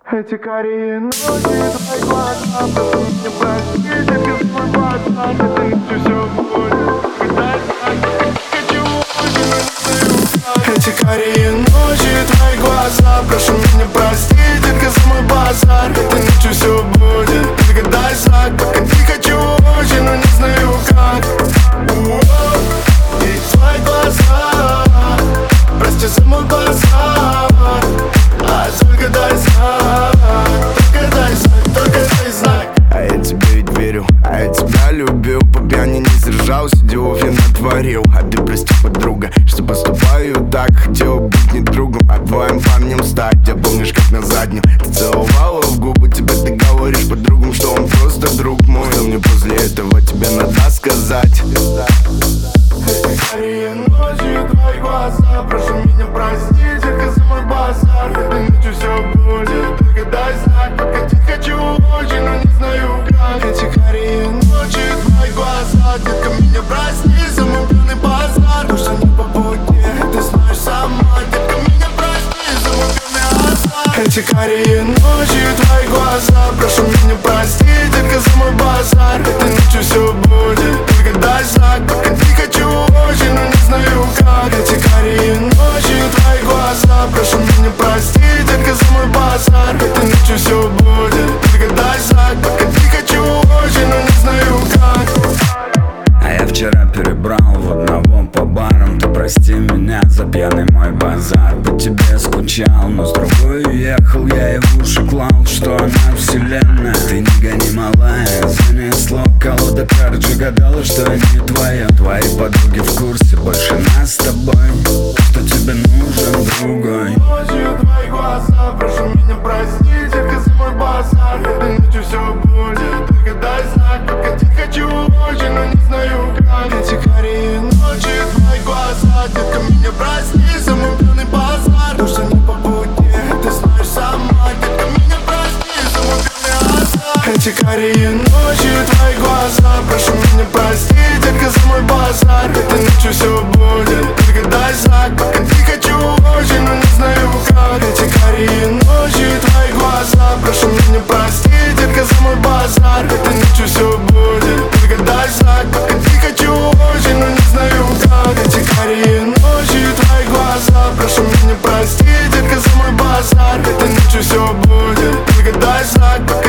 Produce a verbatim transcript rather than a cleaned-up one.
Эти карие ночи, твои глаза, прошу меня прости, детка, за мой базар. Этой ночью все будет, когда я хочу очень, но не знаю как. Эти карие ночи, твои глаза, прошу меня прости, детка, за мой базар. Этой ночью все будет, когда я как. Не хочу очень, но не знаю как. И твои глаза, прости за мой базар. А только дай знак, только дай знак, только дай знак. А я тебе ведь верю, а я тебя любил. По пьяни не сдержался, делов я натворил. А ты прости, подруга, что поступаю так. Хотел быть не другом, а твоим парнем стать. Я помнишь, как на заднем ты целовала в губы. Теперь ты говоришь подругам, что он просто друг мой. Но мне после этого тебе надо сказать: эти карие ночи, твои глаза, прошу меня прости, детка, за мой базар. Этой ночью все будет, только дай знак. Покатить хочу очень, но не знаю как. Эти карие ночи, твои глаза, детка, меня прости за мой пьяный базар. То, что не по пути, ты знаешь сама, детка, меня прости за мой пьяный азарт. Эти карие ночи, твои глаза, прошу меня прости, детка, за мой базар. Этой ночью все будет, только дай знак. Покатить хочу очень, но не знаю как. Эти карие ночи, твои глаза, прошу меня прости, детка, за мой базар. Этой ночью все будет, только дай знак. Покатить хочу очень, но не знаю как. А я вчера перебрал в одного по барам. Ты прости меня за пьяный мой базар. По тебе скучал, но с другой уехал. Я и в уши клал, что она вселенная. Ты не гони, малая, занесло колода карт. Же гадала, что я не твоя. Твои подруги в курсе, больше нас с тобой. Что тебе нужен другой. Ночью твои глаза, прошу меня прости, детка, за мой базар. Этой ночью все будет, только дай знак. Покатить хочу очень, но не знаю как. Эти карие ночи, твои глаза, детка, меня прости за мой пьяный базар. То, что не по пути, ты знаешь сама, детка, меня прости за мой пьяный азарт. Эти карие ночи, твои глаза, прошу меня прости, детка, за мой базар. Этой ночью все будет, только дай знак. Покатить хочу очень, но не знаю как. Эти карие ночи, твои глаза, прошу меня прости, детка, за мой базар. Этой ночью все будет, только дай знак. Покатить хочу очень, но не знаю как. Эти карие ночи, твои глаза, прошу меня прости, детка, за мой базар. Этой ночью все будет, только дай знак.